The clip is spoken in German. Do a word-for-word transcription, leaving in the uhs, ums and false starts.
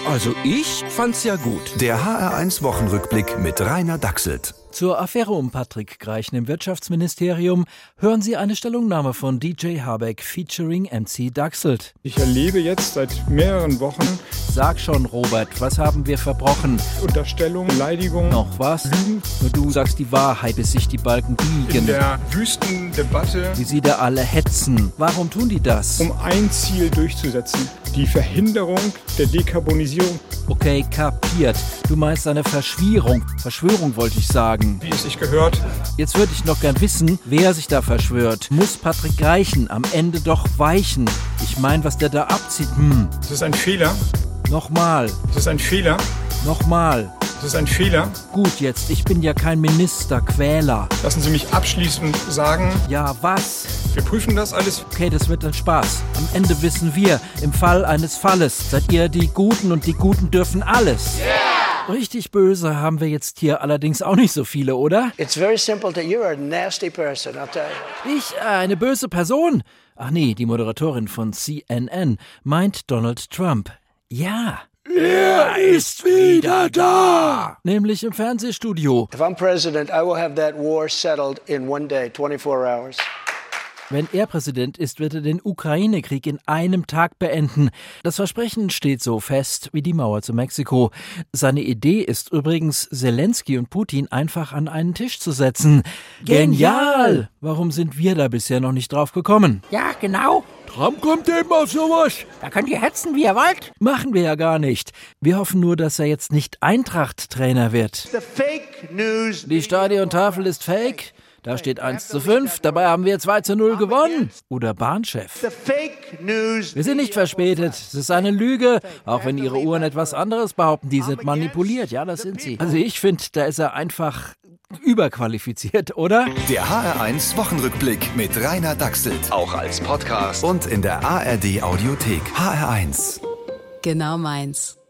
Also ich fand's ja gut. Der H R eins Wochenrückblick mit Rainer Dachselt. Zur Affäre um Patrick Greichen im Wirtschaftsministerium hören Sie eine Stellungnahme von D J Habeck featuring M C Dachselt. Ich erlebe jetzt seit mehreren Wochen Sag schon, Robert, was haben wir verbrochen? Unterstellung, Beleidigung, Noch was? Lügen. Nur du sagst die Wahrheit, bis sich die Balken In biegen. der wüsten Debatte Wie sie da alle hetzen. Warum tun die das? um ein Ziel durchzusetzen: die Verhinderung der Dekarbonisierung. Okay, kapiert. Du meinst eine Verschwörung. Verschwörung wollte ich sagen. Wie es sich gehört. Jetzt würde ich noch gern wissen, wer sich da verschwört. Muss Patrick Greichen am Ende doch weichen? Ich meine, was der da abzieht. Hm, Es ist ein Fehler. nochmal, Es ist ein Fehler. nochmal. Es ist ein Fehler. Gut jetzt, ich bin ja kein Minister, Quäler. Lassen Sie mich abschließend sagen, Ja, was? wir prüfen das alles. Okay, das wird ein Spaß. Am Ende wissen wir, im Fall eines Falles seid ihr die Guten und die Guten dürfen alles. Richtig böse haben wir jetzt hier allerdings auch nicht so viele, oder? It's very simple to, you're a nasty person, I'll tell you. Ich, äh, eine böse Person? Ach nee, die Moderatorin von C N N meint Donald Trump. Ja. Er ist wieder da! Nämlich im Fernsehstudio. If I'm president, I will have that war settled in one day, twenty-four hours. Wenn er Präsident ist, wird er den Ukraine-Krieg in einem Tag beenden. Das Versprechen steht so fest wie die Mauer zu Mexiko. Seine Idee ist übrigens, Zelensky und Putin einfach an einen Tisch zu setzen. Genial! Warum sind wir da bisher noch nicht drauf gekommen? Ja, genau. Trump kommt eben auf sowas. Da könnt ihr hetzen, wie ihr wollt. Machen wir ja gar nicht. Wir hoffen nur, dass er jetzt nicht Eintracht-Trainer wird. The fake news. Die Stadiontafel ist fake. Da steht eins zu fünf, dabei haben wir zwei zu null gewonnen. Oder Bahnchef. The fake news. Wir sind nicht verspätet. Es ist eine Lüge. Auch wenn Ihre Uhren etwas anderes behaupten, die sind manipuliert. Ja, das sind sie. Also ich finde, da ist er einfach überqualifiziert, oder? Der H R eins Wochenrückblick mit Rainer Dachselt. Auch als Podcast und in der A R D Audiothek. H R eins. Genau meins.